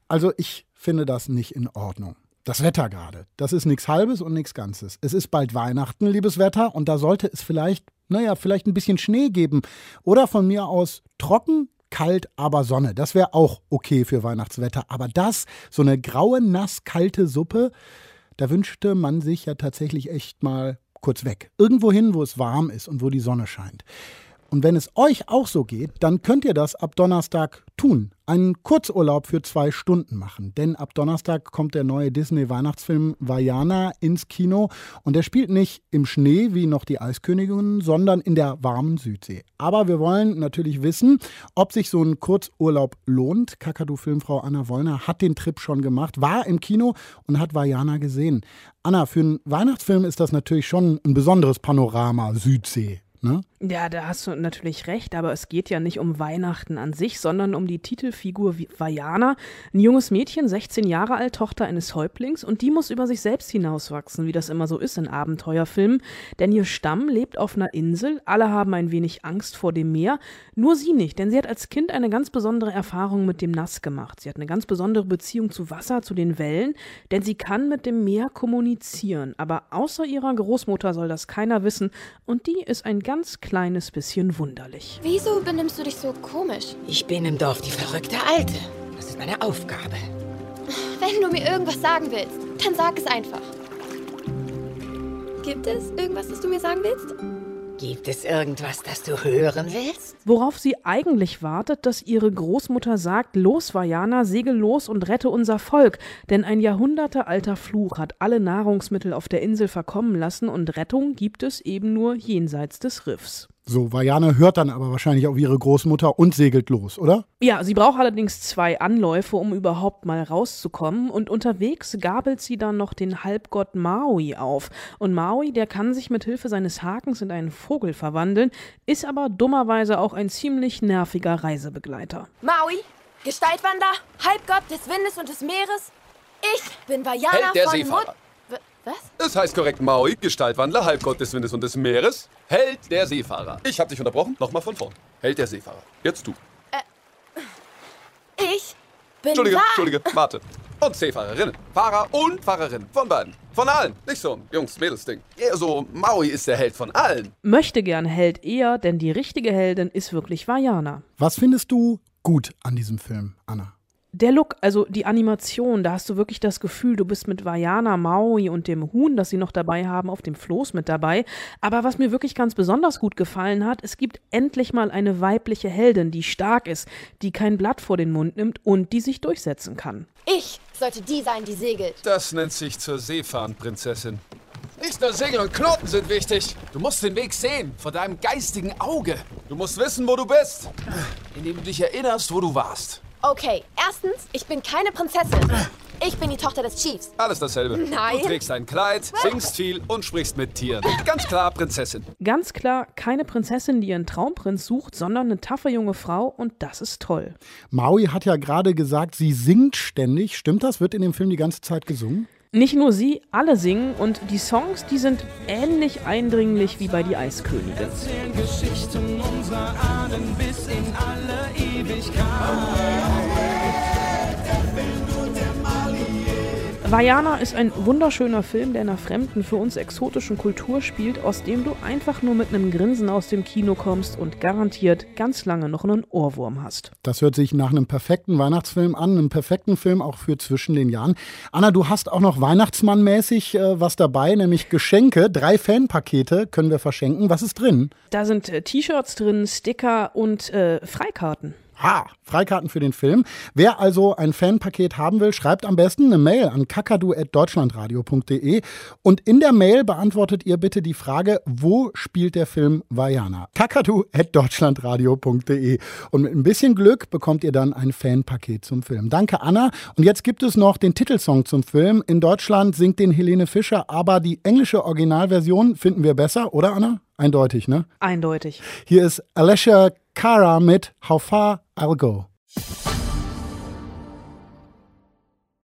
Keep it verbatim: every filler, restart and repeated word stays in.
Also ich finde das nicht in Ordnung. Das Wetter gerade, das ist nichts Halbes und nichts Ganzes. Es ist bald Weihnachten, liebes Wetter, und da sollte es vielleicht, naja, vielleicht ein bisschen Schnee geben. Oder von mir aus trocken, kalt, aber Sonne. Das wäre auch okay für Weihnachtswetter. Aber das, so eine graue, nass, kalte Suppe, da wünschte man sich ja tatsächlich echt mal kurz weg. Irgendwo hin, wo es warm ist und wo die Sonne scheint. Und wenn es euch auch so geht, dann könnt ihr das ab Donnerstag tun. Einen Kurzurlaub für zwei Stunden machen. Denn ab Donnerstag kommt der neue Disney-Weihnachtsfilm Vaiana ins Kino. Und der spielt nicht im Schnee wie noch die Eiskönigin, sondern in der warmen Südsee. Aber wir wollen natürlich wissen, ob sich so ein Kurzurlaub lohnt. Kakadu-Filmfrau Anna Wollner hat den Trip schon gemacht, war im Kino und hat Vaiana gesehen. Anna, für einen Weihnachtsfilm ist das natürlich schon ein besonderes Panorama, Südsee. Ne? Ja, da hast du natürlich recht, aber es geht ja nicht um Weihnachten an sich, sondern um die Titelfigur Vaiana, ein junges Mädchen, sechzehn Jahre alt, Tochter eines Häuptlings, und die muss über sich selbst hinauswachsen, wie das immer so ist in Abenteuerfilmen, denn ihr Stamm lebt auf einer Insel, alle haben ein wenig Angst vor dem Meer, nur sie nicht, denn sie hat als Kind eine ganz besondere Erfahrung mit dem Nass gemacht. Sie hat eine ganz besondere Beziehung zu Wasser, zu den Wellen, denn sie kann mit dem Meer kommunizieren, aber außer ihrer Großmutter soll das keiner wissen, und die ist ein ganz kleines bisschen wunderlich. Wieso benimmst du dich so komisch? Ich bin im Dorf die verrückte Alte. Das ist meine Aufgabe. Wenn du mir irgendwas sagen willst, dann sag es einfach. Gibt es irgendwas, das du mir sagen willst? Gibt es irgendwas, das du hören willst? Worauf sie eigentlich wartet, dass ihre Großmutter sagt, los Vaiana, segel los und rette unser Volk. Denn ein jahrhundertealter Fluch hat alle Nahrungsmittel auf der Insel verkommen lassen und Rettung gibt es eben nur jenseits des Riffs. So, Vaiana hört dann aber wahrscheinlich auf ihre Großmutter und segelt los, oder? Ja, sie braucht allerdings zwei Anläufe, um überhaupt mal rauszukommen. Und unterwegs gabelt sie dann noch den Halbgott Maui auf. Und Maui, der kann sich mit Hilfe seines Hakens in einen Vogel verwandeln, ist aber dummerweise auch ein ziemlich nerviger Reisebegleiter. Maui, Gestaltwander, Halbgott des Windes und des Meeres. Ich bin Vaiana Held der von Seefahrer. Mut... Was? Es heißt korrekt Maui, Gestaltwandler, Halbgott des Windes und des Meeres, Held der Seefahrer. Ich hab dich unterbrochen, nochmal von vorn. Held der Seefahrer. Jetzt du. Äh, ich bin Entschuldige, wahr. Entschuldige, warte. Und Seefahrerinnen, Fahrer und Fahrerinnen, von beiden. Von allen. Nicht so ein Jungs-Mädels-Ding. Eher so, Maui ist der Held von allen. Möchte gern Held eher, denn die richtige Heldin ist wirklich Vaiana. Was findest du gut an diesem Film, Anna? Der Look, also die Animation, da hast du wirklich das Gefühl, du bist mit Vaiana, Maui und dem Huhn, das sie noch dabei haben, auf dem Floß mit dabei. Aber was mir wirklich ganz besonders gut gefallen hat, es gibt endlich mal eine weibliche Heldin, die stark ist, die kein Blatt vor den Mund nimmt und die sich durchsetzen kann. Ich sollte die sein, die segelt. Das nennt sich zur See fahren, Prinzessin. Nicht nur Segel und Knoten sind wichtig. Du musst den Weg sehen, vor deinem geistigen Auge. Du musst wissen, wo du bist, indem du dich erinnerst, wo du warst. Okay, erstens, ich bin keine Prinzessin. Ich bin die Tochter des Chiefs. Alles dasselbe. Nein. Du trägst ein Kleid, singst viel und sprichst mit Tieren. Ganz klar Prinzessin. Ganz klar keine Prinzessin, die ihren Traumprinz sucht, sondern eine taffe junge Frau und das ist toll. Maui hat ja gerade gesagt, sie singt ständig. Stimmt das? Wird in dem Film die ganze Zeit gesungen? Nicht nur sie, alle singen und die Songs, die sind ähnlich eindringlich wie bei Die Eiskönigin. Erzählen Geschichten unserer Ahnen bis in alle Ewigkeit. Vaiana ist ein wunderschöner Film, der in einer fremden, für uns exotischen Kultur spielt, aus dem du einfach nur mit einem Grinsen aus dem Kino kommst und garantiert ganz lange noch einen Ohrwurm hast. Das hört sich nach einem perfekten Weihnachtsfilm an, einem perfekten Film auch für zwischen den Jahren. Anna, du hast auch noch Weihnachtsmannmäßig äh, was dabei, nämlich Geschenke. Drei Fanpakete können wir verschenken. Was ist drin? Da sind äh, T-Shirts drin, Sticker und äh, Freikarten. Ha, Freikarten für den Film. Wer also ein Fanpaket haben will, schreibt am besten eine Mail an kakadu at deutschlandradio punkt de und in der Mail beantwortet ihr bitte die Frage, wo spielt der Film Vaiana? kakadu at deutschlandradio punkt de und mit ein bisschen Glück bekommt ihr dann ein Fanpaket zum Film. Danke, Anna. Und jetzt gibt es noch den Titelsong zum Film. In Deutschland singt den Helene Fischer, aber die englische Originalversion finden wir besser, oder Anna? Eindeutig, ne? Eindeutig. Hier ist Alessia Cara mit How Far I'll Go.